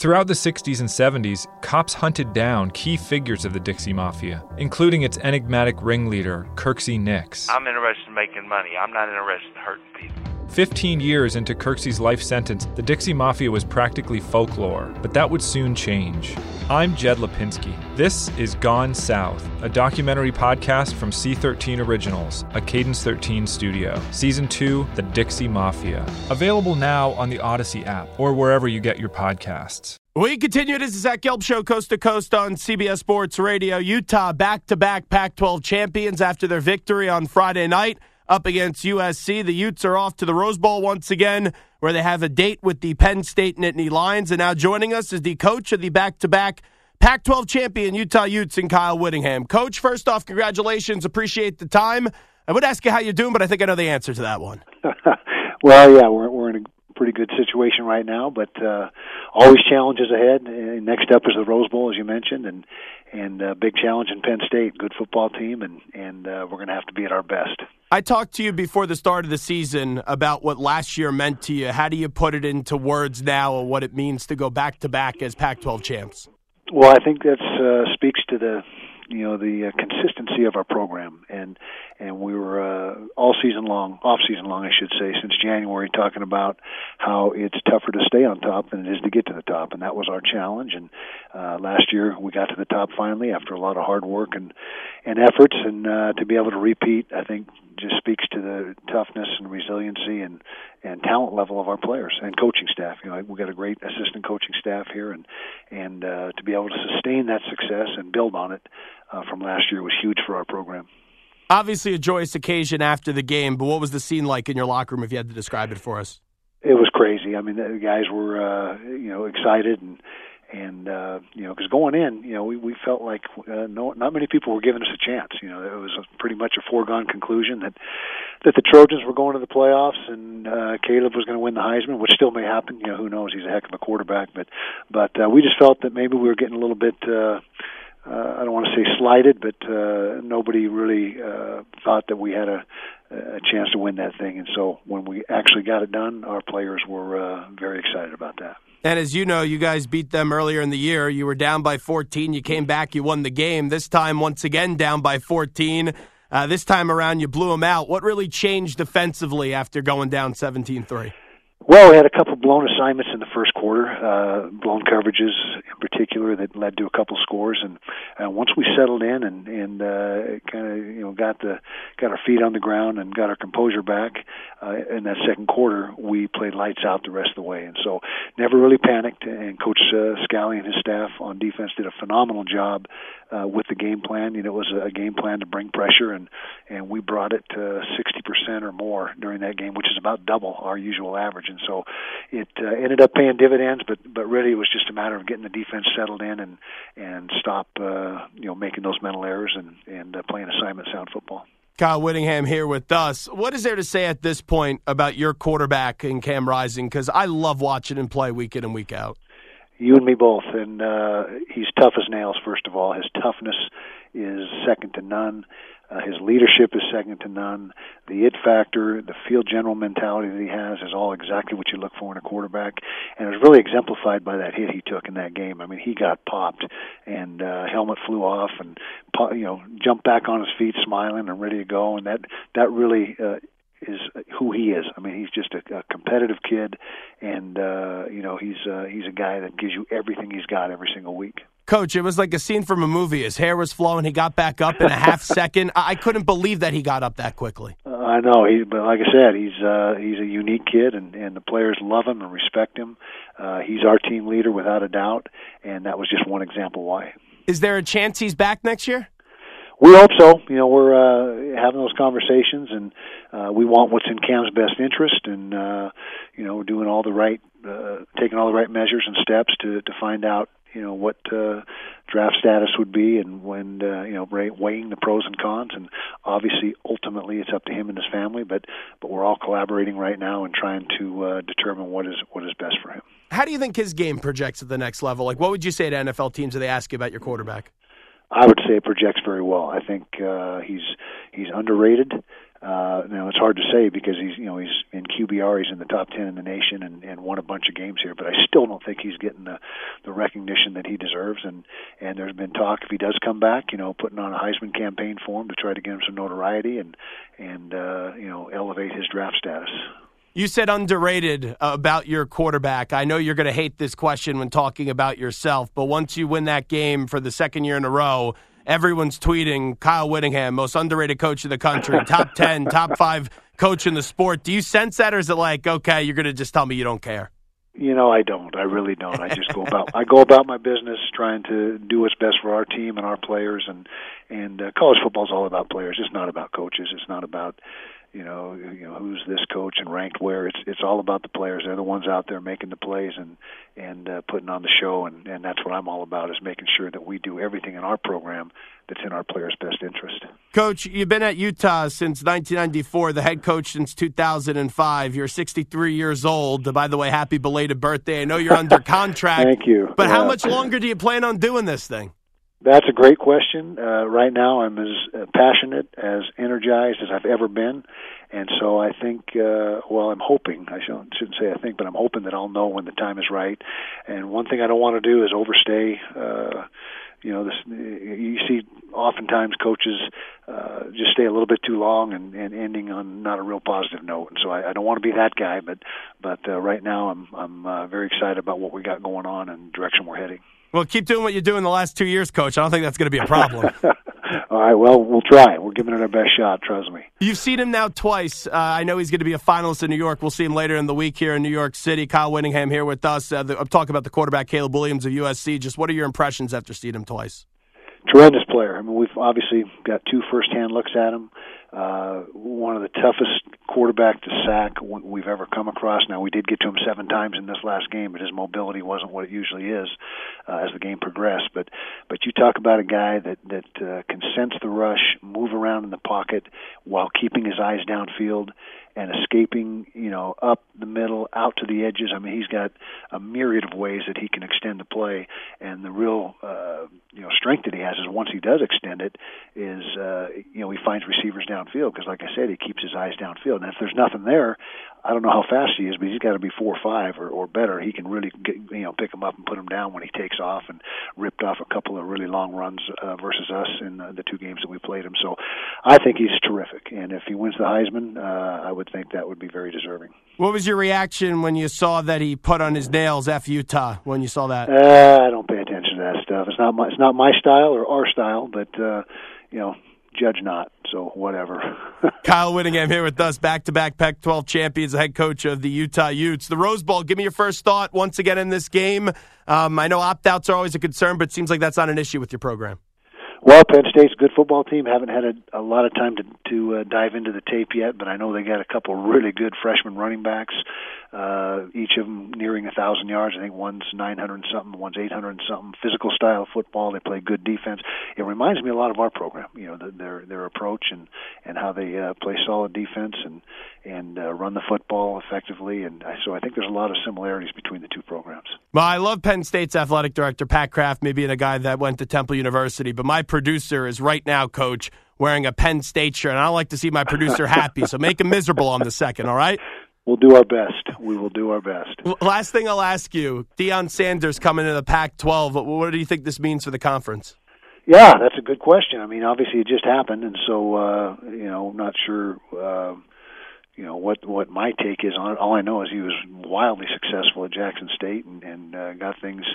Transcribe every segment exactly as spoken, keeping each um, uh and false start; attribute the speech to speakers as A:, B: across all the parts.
A: Throughout the sixties and seventies, cops hunted down key figures of the Dixie Mafia, including its enigmatic ringleader, Kirksey Nix.
B: I'm interested in making money. I'm not interested in hurting people.
A: Fifteen years into Kirksey's life sentence, the Dixie Mafia was practically folklore, but that would soon change. I'm Jed Lipinski. This is Gone South, a documentary podcast from C thirteen Originals, a Cadence thirteen studio. Season two, The Dixie Mafia. Available now on the Odyssey app or wherever you get your podcasts.
C: We continue. This is Zach Gelb Show, coast to coast on C B S Sports Radio. Utah back-to-back Pac twelve champions after their victory on Friday night up against U S C. The Utes are off to the Rose Bowl once again, where they have a date with the Penn State Nittany Lions. And now joining us is the coach of the back-to-back Pac twelve champion Utah Utes and Kyle Whittingham. Coach, first off, congratulations. Appreciate the time. I would ask you how you're doing, but I think I know the answer to that one.
D: Well, yeah, we're we're in a pretty good situation right now, but uh, always challenges ahead. And next up is the Rose Bowl, as you mentioned, and and a big challenge in Penn State. Good football team, and and uh, we're going to have to be at our best.
C: I talked to you before the start of the season about what last year meant to you. How do you put it into words now, or what it means to go back to back as Pac twelve champs?
D: Well, I think that uh, speaks to the you know the uh, consistency of our program, and and we were uh, all season long, off season long, I should say, since January, talking about how it's tougher to stay on top than it is to get to the top, and that was our challenge. And uh, last year we got to the top finally after a lot of hard work and and efforts, and uh, to be able to repeat, I think, just speaks to the toughness and resiliency and and talent level of our players and coaching staff. You know, we've got a great assistant coaching staff here, and and uh, to be able to sustain that success and build on it uh, from last year was huge for our program.
C: Obviously a joyous occasion after the game, but what was the scene like in your locker room if you had to describe it for us?
D: It was crazy. I mean, the guys were, uh, you know, excited and, and uh, you know, because going in, you know, we, we felt like uh, no, not many people were giving us a chance. You know, it was a, pretty much a foregone conclusion that that the Trojans were going to the playoffs and uh, Caleb was going to win the Heisman, which still may happen. You know, who knows? He's a heck of a quarterback, but but uh, we just felt that maybe we were getting a little bit. Uh, Uh, I don't want to say slighted, but uh, nobody really uh, thought that we had a, a chance to win that thing. And so when we actually got it done, our players were uh, very excited about that.
C: And as you know, you guys beat them earlier in the year. You were down by fourteen. You came back. You won the game. This time, once again, down by fourteen. Uh, this time around, you blew them out. What really changed defensively after going down seventeen three?
D: Well, we had a couple blown assignments in the first quarter, uh, blown coverages in particular that led to a couple scores. And uh, once we settled in and, and uh, kind of you know got the got our feet on the ground and got our composure back uh, in that second quarter, we played lights out the rest of the way. And so never really panicked. And Coach uh, Scally and his staff on defense did a phenomenal job uh, with the game plan. You know, it was a game plan to bring pressure, and and we brought it to sixty percent or more during that game, which is about double our usual average. And so it uh, ended up paying dividends, but but really it was just a matter of getting the defense settled in and and stop uh, you know making those mental errors and and uh, playing assignment sound football.
C: Kyle Whittingham here with us. What is there to say at this point about your quarterback in Cam Rising? Because I love watching him play week in and week out.
D: You and me both, and uh, he's tough as nails. First of all, his toughness is second to none. Uh, his leadership is second to none. The it factor, the field general mentality that he has is all exactly what you look for in a quarterback. And it was really exemplified by that hit he took in that game. I mean, he got popped, and uh, helmet flew off, and you know jumped back on his feet, smiling and ready to go. And that that really uh, is who he is. I mean, he's just a, a competitive kid, and uh, you know he's uh, he's a guy that gives you everything he's got every single week.
C: Coach, it was like a scene from a movie. His hair was flowing. He got back up in a half second. I couldn't believe that he got up that quickly.
D: Uh, I know, he, but like I said, he's uh, he's a unique kid, and, and the players love him and respect him. Uh, he's our team leader without a doubt, and that was just one example why.
C: Is there a chance he's back next year?
D: We hope so. You know, we're uh, having those conversations, and uh, we want what's in Cam's best interest, and uh, you know, we're doing all the right, uh, taking all the right measures and steps to to find out. You know what uh, draft status would be, and when uh, you know weighing the pros and cons, and obviously ultimately it's up to him and his family. But but we're all collaborating right now and trying to uh, determine what is what is best for him.
C: How do you think his game projects at the next level? Like, what would you say to N F L teams if they ask you about your quarterback?
D: I would say it projects very well. I think uh, he's he's underrated. Uh, now it's hard to say because he's you know he's in Q B R, he's in the top ten in the nation, and, and won a bunch of games here. But I still don't think he's getting the, the recognition that he deserves. And, and there's been talk if he does come back, you know, putting on a Heisman campaign for him to try to get him some notoriety and and uh, you know elevate his draft status.
C: You said underrated about your quarterback. I know you're going to hate this question when talking about yourself, but once you win that game for the second year in a row, everyone's tweeting Kyle Whittingham, most underrated coach in the country, top ten, top five coach in the sport. Do you sense that, or is it like, okay, you're going to just tell me you don't care?
D: You know, I don't. I really don't. I just go about I go about my business trying to do what's best for our team and our players. And and uh, college football is all about players. It's not about coaches. It's not about you know you know who's this coach and ranked where. It's it's all about the players. They're the ones out there making the plays and and uh, putting on the show. And and that's what I'm all about, is making sure that we do everything in our program that's in our players' best interest.
C: Coach, you've been at Utah since nineteen ninety-four, the head coach since two thousand five. You're sixty-three years old. By the way, happy belated birthday. I know you're under contract.
D: Thank you.
C: But
D: yeah.
C: how much longer do you plan on doing this thing?
D: That's a great question. Uh, right now I'm as uh, passionate, as energized as I've ever been. And so I think, uh, well, I'm hoping, I shouldn't, shouldn't say I think, but I'm hoping that I'll know when the time is right. And one thing I don't want to do is overstay. Uh, you know, this, you see oftentimes coaches uh, just stay a little bit too long and, and ending on not a real positive note. And so I, I don't want to be that guy, but but uh, right now I'm I'm uh, very excited about what we got going on and the direction we're heading.
C: Well, keep doing what you're doing the last two years, Coach. I don't think that's going to be a problem.
D: All right, well, we'll try. We're giving it our best shot, trust me.
C: You've seen him now twice. Uh, I know he's going to be a finalist in New York. We'll see him later in the week here in New York City. Kyle Whittingham here with us. Uh, the, I'm talking about the quarterback, Caleb Williams of U S C. Just what are your impressions after seeing him twice?
D: Tremendous player. I mean, we've obviously got two first-hand looks at him. Uh, one of the toughest quarterback to sack we've ever come across. Now, we did get to him seven times in this last game, but his mobility wasn't what it usually is uh, as the game progressed. But but you talk about a guy that, that uh, can sense the rush, move around in the pocket while keeping his eyes downfield and escaping, you know, up the middle, out to the edges. I mean, he's got a myriad of ways that he can extend the play, and the real, uh, you know, strength that he has is once he does extend it, is, uh, you know, he finds receivers downfield because, like I said, he keeps his eyes downfield. And if there's nothing there, I don't know how fast he is, but he's got to be four or five or, or better. He can really, get, you know, pick him up and put him down when he takes off, and ripped off a couple of really long runs uh, versus us in uh, the two games that we played him. So I think he's terrific, and if he wins the Heisman, uh, I would think that would be very deserving.
C: What was your reaction when you saw that he put on his nails F Utah, when you saw that?
D: Uh, I don't pay attention to that stuff. It's not my, it's not my style or our style, but, uh, you know, judge not, so whatever.
C: Kyle Whittingham here with us, back-to-back Pac twelve champions, the head coach of the Utah Utes. The Rose Bowl, give me your first thought once again in this game. Um, I know opt-outs are always a concern, but it seems like that's not an issue with your program.
D: Well, Penn State's a good football team. Haven't had a, a lot of time to to uh, dive into the tape yet, but I know they got a couple really good freshman running backs, uh, each of them nearing a thousand yards. I think one's nine hundred and something, one's eight hundred and something. Physical style football. They play good defense. It reminds me a lot of our program. You know, the, their their approach and and how they uh, play solid defense and and uh, run the football effectively. And I, so I think there's a lot of similarities between the two programs.
C: Well, I love Penn State's athletic director, Pat Kraft, me being a guy that went to Temple University, but my producer is right now, Coach, wearing a Penn State shirt, and I don't like to see my producer happy, so make him miserable on the second, all right?
D: We'll do our best. We will do our best.
C: Last thing I'll ask you, Deion Sanders coming to the Pac twelve, what do you think this means for the conference?
D: Yeah, that's a good question. I mean, obviously it just happened, and so, uh, you know, not sure, uh, you know, what, what my take is on it. All I know is he was wildly successful at Jackson State and, and uh, got things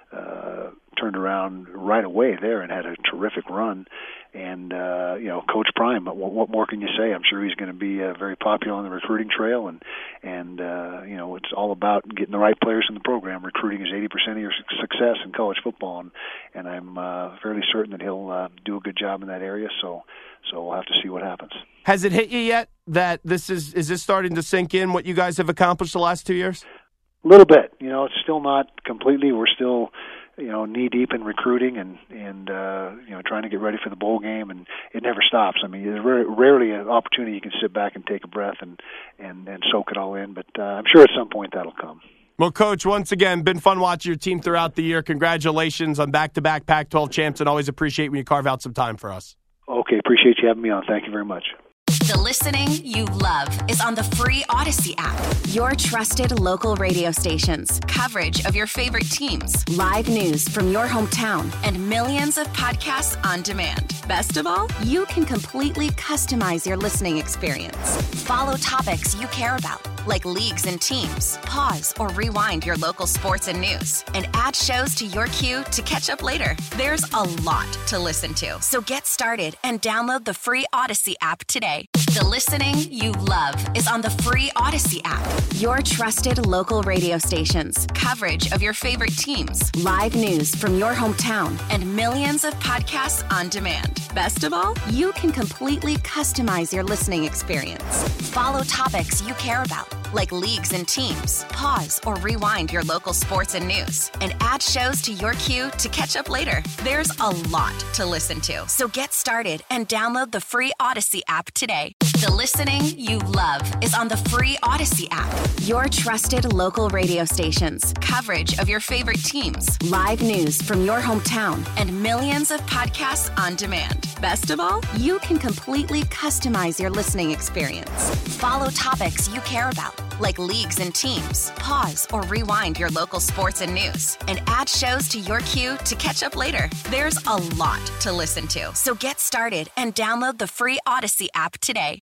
D: uh, turned around right away there and had a terrific run. And, uh, you know, Coach Prime, what, what more can you say? I'm sure he's going to be uh, very popular on the recruiting trail. And, and uh, you know, it's all about getting the right players in the program. Recruiting is eighty percent of your success in college football. And, and I'm uh, fairly certain that he'll uh, do a good job in that area. So so we'll have to see what happens.
C: Has it hit you yet that this is, is this starting to sink in, what you guys have accomplished the last two years?
D: A little bit. You know, it's still not completely. We're still, you know, knee deep in recruiting and and uh, you know, trying to get ready for the bowl game, and it never stops. I mean, there's rare, rarely an opportunity you can sit back and take a breath and and, and soak it all in. But uh, I'm sure at some point that'll come.
C: Well, Coach, once again, been fun watching your team throughout the year. Congratulations on back-to-back Pac twelve champs, and always appreciate when you carve out some time for us.
D: Okay, appreciate you having me on. Thank you very much.
E: The listening you love is on the free Odyssey app. Your trusted local radio stations, coverage of your favorite teams, live news from your hometown, and millions of podcasts on demand. Best of all, you can completely customize your listening experience. Follow topics you care about, like leagues and teams. Pause or rewind your local sports and news, and add shows to your queue to catch up later. There's a lot to listen to, so get started and download the free Odyssey app today. The listening you love is on the free Odyssey app. Your trusted local radio stations, coverage of your favorite teams, live news from your hometown, and millions of podcasts on demand. Best of all, you can completely customize your listening experience. Follow topics you care about, like leagues and teams. Pause or rewind your local sports and news, and add shows to your queue to catch up later. There's a lot to listen to, so get started and download the free Odyssey app today. The listening you love is on the free Odyssey app. Your trusted local radio stations, coverage of your favorite teams, live news from your hometown, and millions of podcasts on demand. Best of all, you can completely customize your listening experience. Follow topics you care about, like leagues and teams. Pause or rewind your local sports and news, and add shows to your queue to catch up later. There's a lot to listen to, so get started and download the free Odyssey app today.